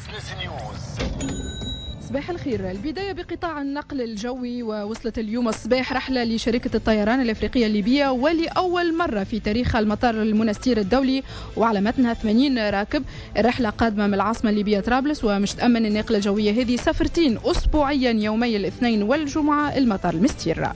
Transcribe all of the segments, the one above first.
بزنس نيوز. صباح الخير. البداية بقطاع النقل الجوي، ووصلت اليوم الصباح رحلة لشركة الطيران الأفريقية الليبية، ولأول مرة في تاريخ المطار المنستير الدولي، وعلى متنها 80 راكب. الرحلة قادمة من العاصمة الليبية طرابلس، ومش تأمن الناقلة الجوية هذه سفرتين أسبوعيا يومي الاثنين والجمعة المطار المستير.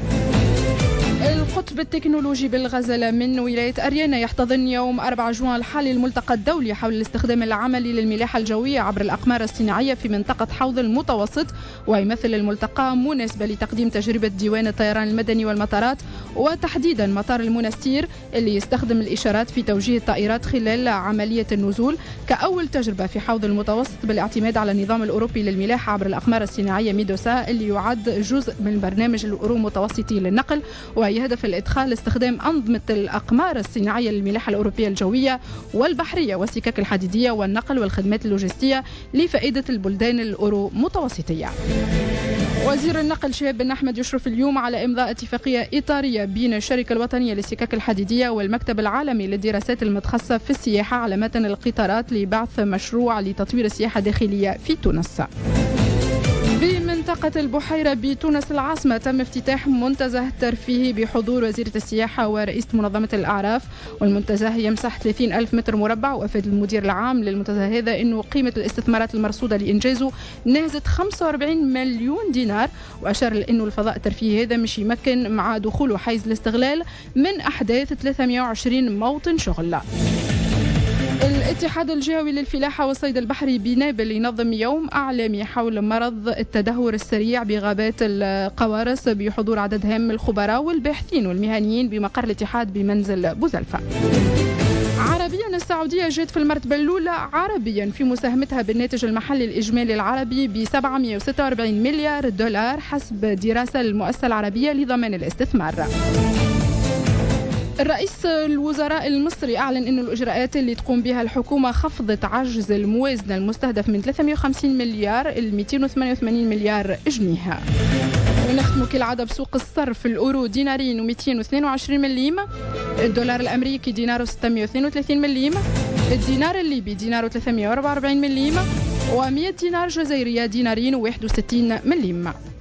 القطب التكنولوجي بالغزل من ولاية أريانا يحتضن يوم 4 جوان الحالي الملتقى الدولي حول الاستخدام العملي للملاحة الجوية عبر الأقمار الصناعية في منطقة حوض المتوسط، ويمثل الملتقى مناسبة لتقديم تجربة ديوان الطيران المدني والمطارات، وتحديدا مطار المنستير اللي يستخدم الإشارات في توجيه الطائرات خلال عملية النزول كأول تجربة في حوض المتوسط بالاعتماد على النظام الأوروبي للملاحة عبر الأقمار الصناعية ميدوسا، اللي يعد جزء من برنامج الأورو متوسطي للنقل، ويهدف الإدخال استخدام أنظمة الأقمار الصناعية للملاحة الأوروبية الجوية والبحرية والسكك الحديدية والنقل والخدمات اللوجستية لفائدة البلدان الأورو متوسطية. وزير النقل شهاب بن أحمد يشرف اليوم على إمضاء اتفاقية إطارية بين الشركة الوطنية للسكك الحديدية والمكتب العالمي للدراسات المتخصصة في السياحة على متن القطارات لبعث مشروع لتطوير السياحة الداخلية في تونس. بمنطقة البحيرة بتونس العاصمة تم افتتاح منتزه ترفيهي بحضور وزيرة السياحة ورئيسة منظمة الأعراف، والمنتزه يمسح 30,000 متر مربع. وأفاد المدير العام للمنتزه هذا أنه قيمة الاستثمارات المرصودة لإنجازه نهزت 45 مليون دينار، وأشار لأنه الفضاء الترفيهي هذا مش يمكن مع دخوله حيز الاستغلال من أحداث 320 موطن شغل. الاتحاد الجهوي للفلاحة والصيد البحري بنابل ينظم يوم أعلامي حول مرض التدهور السريع بغابات القوارص بحضور عدد هام من الخبراء والباحثين والمهنيين بمقر الاتحاد بمنزل بوزلفة. عربيا السعودية جاءت في المرتبة الأولى عربيا في مساهمتها بالناتج المحلي الإجمالي العربي ب 746 مليار دولار حسب دراسة للمؤسسة العربية لضمان الاستثمار. الرئيس الوزراء المصري أعلن أن الإجراءات اللي تقوم بها الحكومة خفضت عجز الموازنة المستهدف من 350 مليار إلى 288 مليار جنيه. ونختم كالعادة بسوق الصرف. الأورو دينارين و222 مليم، الدولار الأمريكي دينار 632 مليم، الدينار الليبي دينار 344 مليم، و100 دينار جزائرية دينارين و61 مليم.